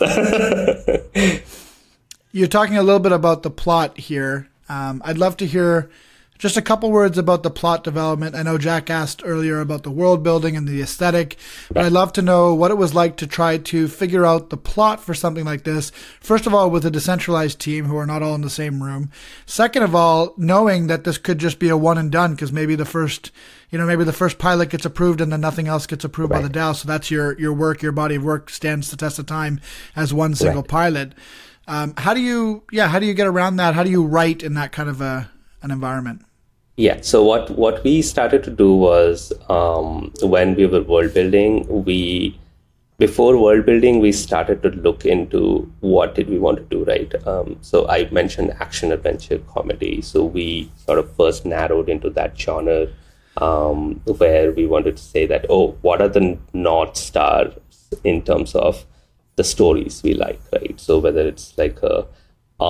You're talking a little bit about the plot here. Um, I'd love to hear just a couple words about the plot development. I know Jack asked earlier about the world building and the aesthetic, but I'd love to know what it was like to try to figure out the plot for something like this. First of all, with a decentralized team who are not all in the same room. Second of all, knowing that this could just be a one and done, because maybe the first, you know, maybe the first pilot gets approved and then nothing else gets approved right. by the D A O. So that's your, your work, your body of work stands the test of time as one single right. pilot. Um, how do you, yeah, how do you get around that? How do you write in that kind of a, an environment? Yeah, so what, what we started to do was um, when we were world building, we, before world building, we started to look into what did we want to do, right? Um, so I mentioned action, adventure, comedy. So we sort of first narrowed into that genre um, where we wanted to say that, oh, what are the North Stars in terms of the stories we like, right? So whether it's like a Up,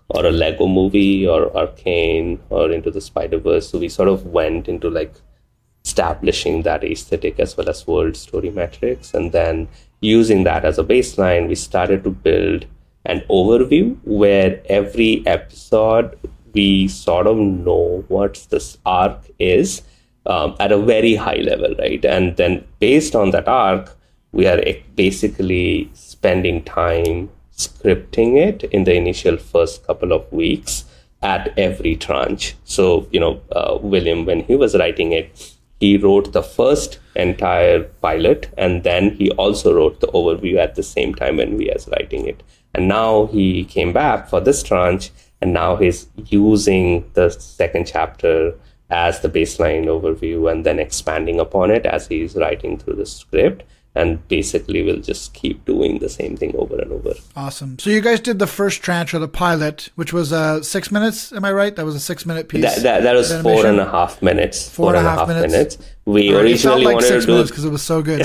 or a Lego movie or Arcane or Into the Spider-Verse. So we sort of went into like establishing that aesthetic as well as world story metrics. And then using that as a baseline, we started to build an overview where every episode we sort of know what this arc is um, at a very high level, right? And then based on that arc, we are basically spending time scripting it in the initial first couple of weeks at every tranche. So, you know, uh, William, when he was writing it, he wrote the first entire pilot, and then he also wrote the overview at the same time when we was writing it. And now he came back for this tranche, and now he's using the second chapter as the baseline overview and then expanding upon it as he's writing through the script. And basically we'll just keep doing the same thing over and over. Awesome. So you guys did the first tranche or the pilot, which was uh, six minutes. Am I right? That was a six minute piece. That, that, that was four and a half minutes. Four, four and a half, half minutes. minutes. We right. originally like wanted six to do minutes because it was so good.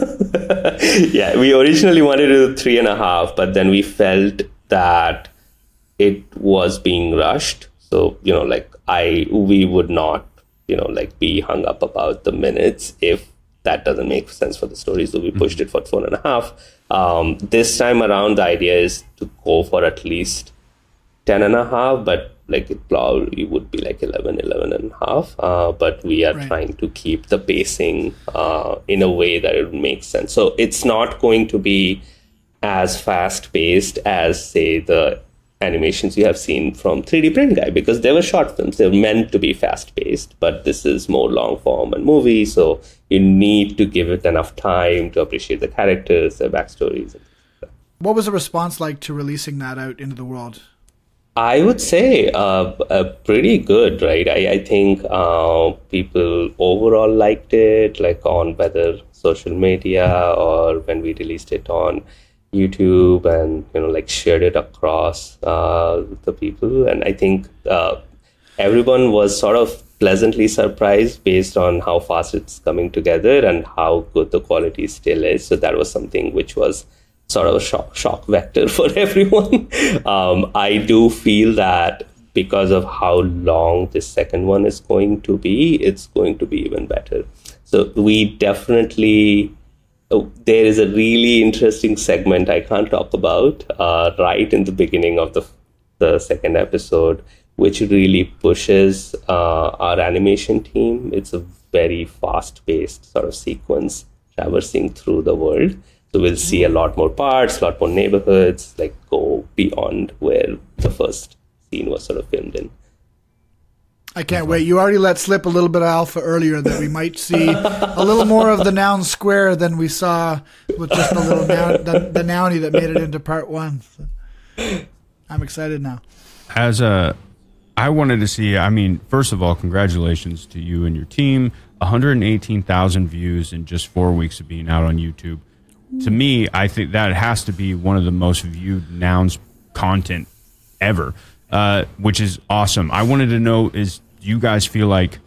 Yeah, we originally wanted to do three and a half, but then we felt that it was being rushed. So, you know, like I, we would not, you know, like be hung up about the minutes if that doesn't make sense for the story. So we pushed it for four and a half. Um, this time around, the idea is to go for at least ten and a half, but like it probably would be like eleven, eleven and a half. Uh, but we are right. trying to keep the pacing uh, in a way that it makes sense. So it's not going to be as fast paced as, say, the animations you have seen from three D Print Guy, because they were short films. They're meant to be fast paced, but this is more long form and movie. So you need to give it enough time to appreciate the characters, their backstories. What was the response like to releasing that out into the world? I would say uh, uh, pretty good, right? I, I think uh, people overall liked it, like on whether social media or when we released it on YouTube, and you know, like shared it across uh, the people. And I think uh, everyone was sort of pleasantly surprised based on how fast it's coming together and how good the quality still is. So that was something which was sort of a shock, shock vector for everyone. um, I do feel that because of how long this second one is going to be, it's going to be even better. So we definitely... Oh, there is a really interesting segment I can't talk about uh, right in the beginning of the the second episode, which really pushes uh, our animation team. It's a very fast-paced sort of sequence traversing through the world. So we'll see a lot more parts, a lot more neighborhoods, like go beyond where the first scene was sort of filmed in. I can't wait. You already let slip a little bit of alpha earlier that we might see a little more of the noun square than we saw with just the little noun, the, the nounie that made it into part one. So I'm excited now. As a, I wanted to see, I mean, first of all, congratulations to you and your team. one hundred eighteen thousand views in just four weeks of being out on YouTube. To me, I think that has to be one of the most viewed nouns content ever, uh, which is awesome. I wanted to know is, you guys feel like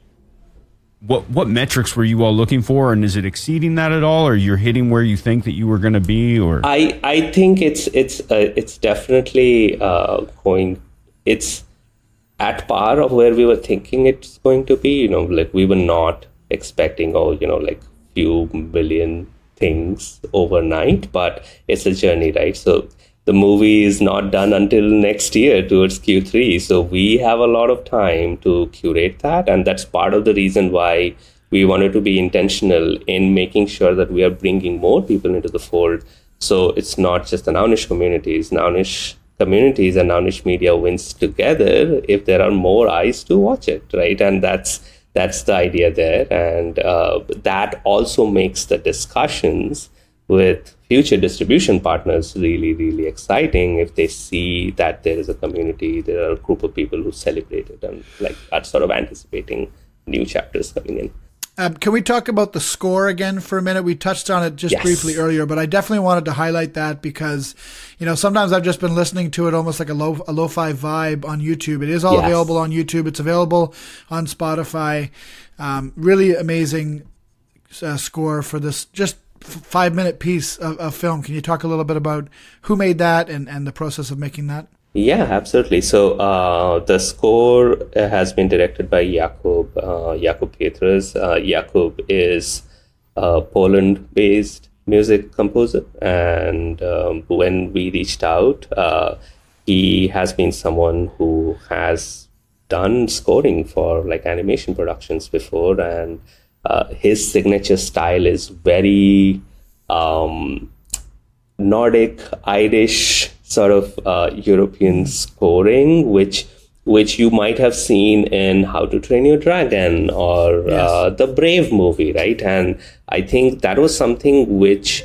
what what metrics were you all looking for, and is it exceeding that at all, or you're hitting where you think that you were going to be? Or I, I think it's it's uh, it's definitely uh, going it's at par of where we were thinking it's going to be. You know, like we were not expecting oh you know like few million things overnight, but it's a journey, right? So the movie is not done until next year towards Q three. So we have a lot of time to curate that. And that's part of the reason why we wanted to be intentional in making sure that we are bringing more people into the fold. So it's not just the Nounish communities. Nounish communities and Nounish media wins together if there are more eyes to watch it, right? And that's that's the idea there. And uh, that also makes the discussions with future distribution partners really, really exciting if they see that there is a community, there are a group of people who celebrate it and like are sort of anticipating new chapters coming in. Um, can we talk about the score again for a minute? We touched on it just yes. briefly earlier, but I definitely wanted to highlight that because, you know, sometimes I've just been listening to it almost like a low, a lo-fi vibe on YouTube. It is all yes. available on YouTube. It's available on Spotify. Um, really amazing uh, score for this just five minute piece of, of film. Can you talk a little bit about who made that and, and the process of making that? Yeah, absolutely. So uh, the score has been directed by Jakub uh, Jakub Pietrus. Uh, Jakub is a Poland-based music composer, and um, when we reached out, uh, he has been someone who has done scoring for like animation productions before, and uh, his signature style is very um, Nordic, Irish sort of uh, European scoring, which which you might have seen in How to Train Your Dragon or Yes. uh, the Brave movie, right? And I think that was something which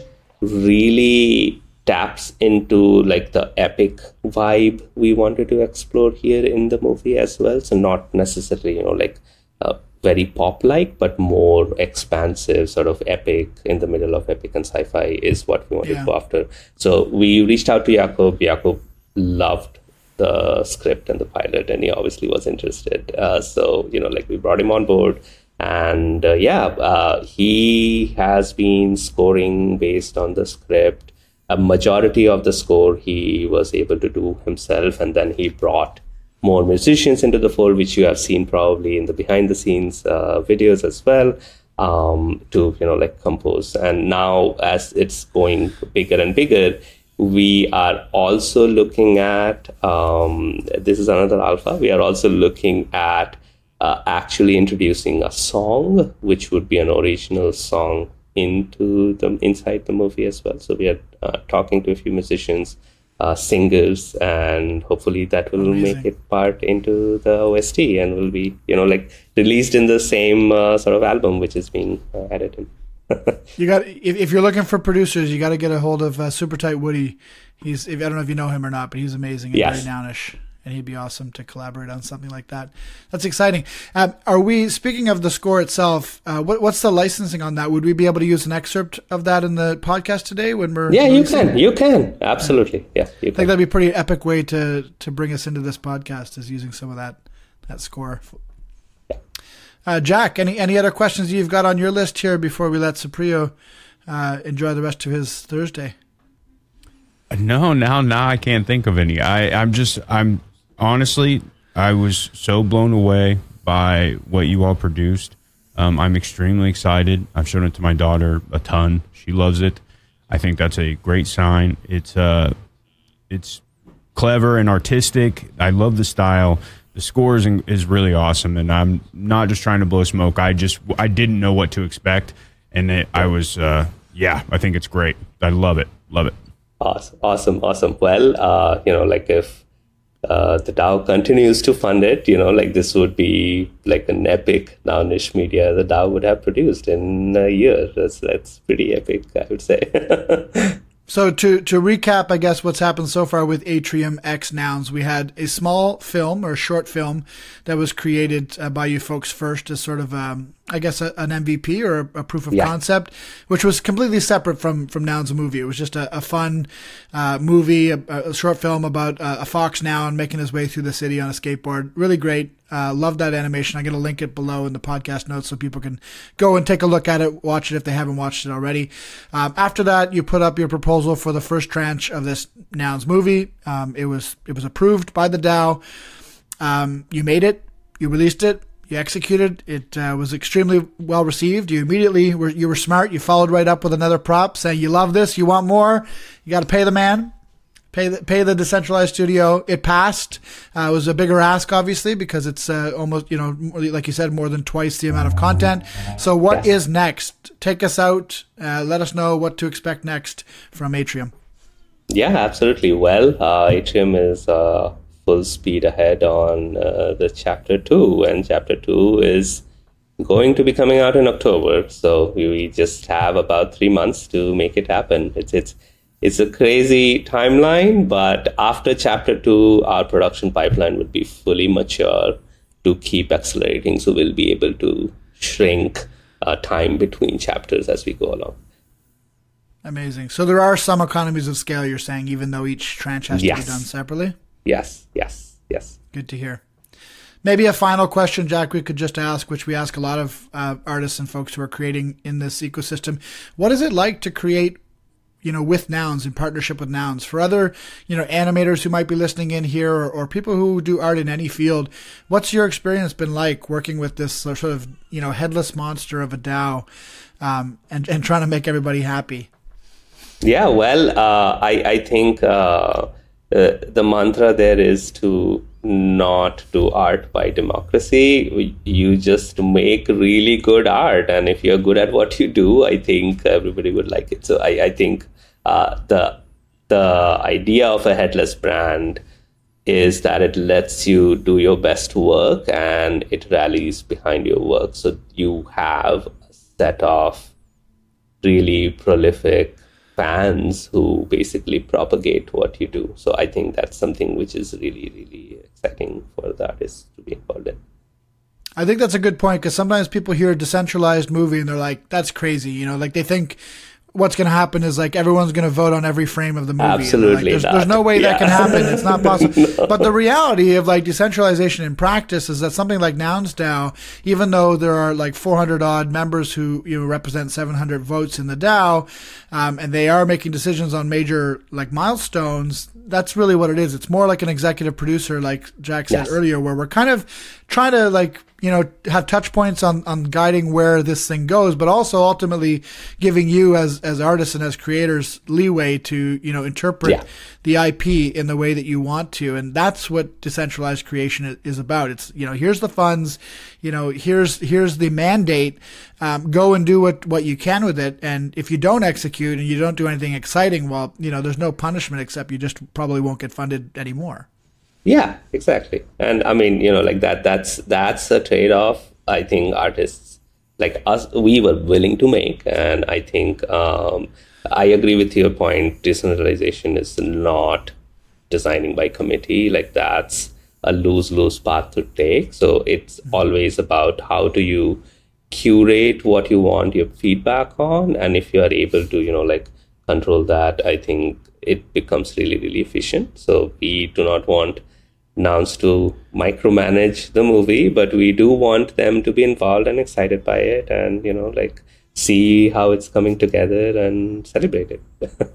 really taps into like the epic vibe we wanted to explore here in the movie as well. So not necessarily, you know, like uh, very pop-like, but more expansive, sort of epic, in the middle of epic and sci-fi is what we wanted Yeah. to go after. So we reached out to Jakub. Jakub loved the script and the pilot, and he obviously was interested. Uh, so, you know, like we brought him on board. And uh, yeah, uh, he has been scoring based on the script. A majority of the score he was able to do himself, and then he brought more musicians into the fold, which you have seen probably in the behind the scenes uh, videos as well, um, to, you know, like compose. And now as it's going bigger and bigger, we are also looking at, um, this is another alpha, we are also looking at uh, actually introducing a song, which would be an original song into the inside the movie as well. So we are uh, talking to a few musicians, uh, singers, and hopefully that will Amazing. make it part into the O S T and will be, you know, like released in the same uh, sort of album which is being uh, added in. You got if, if you're looking for producers, you got to get a hold of uh, Super Tight Woody. He's if, I don't know if you know him or not, but he's amazing and Yes. very nownish, and he'd be awesome to collaborate on something like that. That's exciting. Um, are we speaking of the score itself? Uh, what, what's the licensing on that? Would we be able to use an excerpt of that in the podcast today when we're Yeah, you releasing? can. You can. Absolutely. Yeah, you I think can. that'd be a pretty epic way to to bring us into this podcast, is using some of that that score. Uh, Jack, any any other questions you've got on your list here before we let Supriyo uh, enjoy the rest of his Thursday? No, now now I can't think of any. I, I'm just I'm honestly I was so blown away by what you all produced. Um, I'm extremely excited. I've shown it to my daughter a ton. She loves it. I think that's a great sign. It's uh it's clever and artistic. I love the style. The score is, is really awesome, and I'm not just trying to blow smoke. I just I didn't know what to expect, and it, I was uh, yeah. I think it's great. I love it. Love it. Awesome, awesome, awesome. Well, uh, you know, like if uh, the DAO continues to fund it, you know, like this would be like an epic Now Niche Media the DAO would have produced in a year. That's that's pretty epic, I would say. So to to recap, I guess what's happened so far with Atrium X Nouns, we had a small film or short film that was created uh, by you folks first as sort of um, I guess a, an M V P or a, a proof of Yeah. concept, which was completely separate from from Nouns a movie. It was just a, a fun uh, movie, a, a short film about uh, a fox noun making his way through the city on a skateboard. Really great. Uh, love that animation. I'm going to link it below in the podcast notes so people can go and take a look at it, watch it if they haven't watched it already. Um, after that, you put up your proposal for the first tranche of this Nouns movie. Um, it was it was approved by the DAO. Um, you made it. You released it. You executed. It uh, was extremely well received. You immediately were you were smart. You followed right up with another prop saying you love this. You want more. You got to pay the man. Pay the, pay the decentralized studio. It passed. Uh, it was a bigger ask, obviously, because it's uh, almost, you know, like you said, more than twice the amount of content. So what Yes. is next? Take us out. Uh, let us know what to expect next from Atrium. Yeah, absolutely. Well, uh, Atrium is uh, full speed ahead on uh, the chapter two, and chapter two is going to be coming out in October. So we just have about three months to make it happen. It's it's it's a crazy timeline, but after chapter two, our production pipeline will be fully mature to keep accelerating. So we'll be able to shrink uh, time between chapters as we go along. Amazing. So there are some economies of scale, you're saying, even though each tranche has to Yes. be done separately? Yes, yes, yes. Good to hear. Maybe a final question, Jack, we could just ask, which we ask a lot of uh, artists and folks who are creating in this ecosystem. What is it like to create, you know, with Nouns, in partnership with Nouns. For other, you know, animators who might be listening in here, or, or people who do art in any field, what's your experience been like working with this sort of, you know, headless monster of a DAO, um, and, and trying to make everybody happy? Yeah, well, uh, I, I think uh, uh, the mantra there is to not do art by democracy. You just make really good art. And if you're good at what you do, I think everybody would like it. So I, I think uh, the the idea of a headless brand is that it lets you do your best work and it rallies behind your work. So you have a set of really prolific fans who basically propagate what you do. So I think that's something which is really, really exciting for the artists to be involved in. I think that's a good point, because sometimes people hear a decentralized movie and they're like, that's crazy. You know, like they think what's going to happen is like everyone's going to vote on every frame of the movie. Absolutely. Like, there's, not. there's no way yeah. that can happen. It's not possible. No. But the reality of like decentralization in practice is that something like Nouns DAO, even though there are like four hundred odd members who, you know, represent seven hundred votes in the DAO, um, and they are making decisions on major like milestones, that's really what it is. It's more like an executive producer, like Jack said yes. earlier, where we're kind of trying to like, you know, have touch points on, on guiding where this thing goes, but also ultimately giving you as, as artists and as creators leeway to, you know, interpret yeah. the I P in the way that you want to. And that's what decentralized creation is about. It's, you know, here's the funds, you know, here's, here's the mandate, um, go and do what, what you can with it. And if you don't execute and you don't do anything exciting, well, you know, there's no punishment except you just probably won't get funded anymore. Yeah, exactly. And I mean, you know, like that, that's, that's a trade-off I think artists like us, we were willing to make. And I think um, I agree with your point. Decentralization is not designing by committee. Like that's a lose-lose path to take. So it's mm-hmm. always about how do you curate what you want your feedback on. And if you are able to, you know, like control that, I think it becomes really, really efficient. So we do not want Nouns to micromanage the movie, but we do want them to be involved and excited by it and, you know, like see how it's coming together and celebrate it.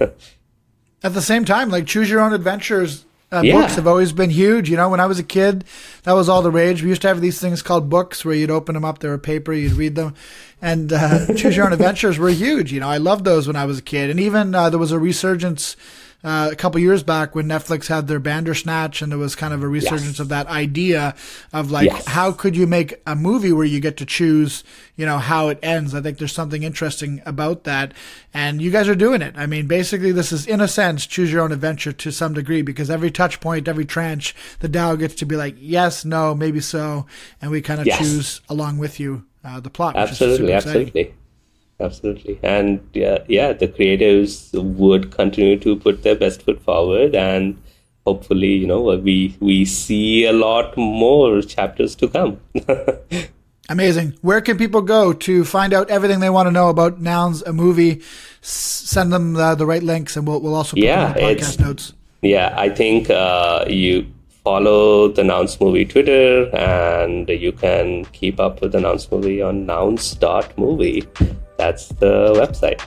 At the same time, like Choose Your Own Adventures uh, yeah. books have always been huge. You know, when I was a kid, that was all the rage. We used to have these things called books where you'd open them up, they were paper, you'd read them. And uh, Choose Your Own Adventures were huge. You know, I loved those when I was a kid. And even uh, there was a resurgence Uh, a couple years back when Netflix had their Bandersnatch, and there was kind of a resurgence yes. of that idea of like, yes. how could you make a movie where you get to choose, you know, how it ends? I think there's something interesting about that. And you guys are doing it. I mean, basically this is in a sense, choose your own adventure to some degree, because every touch point, every tranche, the DAO gets to be like, yes, no, maybe so. And we kind of yes. choose along with you uh, the plot. Absolutely. Absolutely. Absolutely. And yeah, yeah, the creatives would continue to put their best foot forward, and hopefully, you know, we we see a lot more chapters to come. Amazing. Where can people go to find out everything they want to know about Nouns, a movie? S- send them the, the right links, and we'll we'll also put yeah, them in the podcast notes. Yeah, I think uh, you follow the Nouns Movie Twitter, and you can keep up with the Nouns Movie on nouns dot movie. That's the website.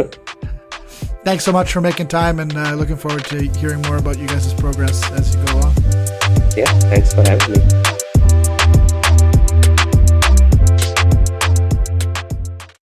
Thanks so much for making time, and uh, looking forward to hearing more about you guys' progress as you go along. Yeah, thanks for having me.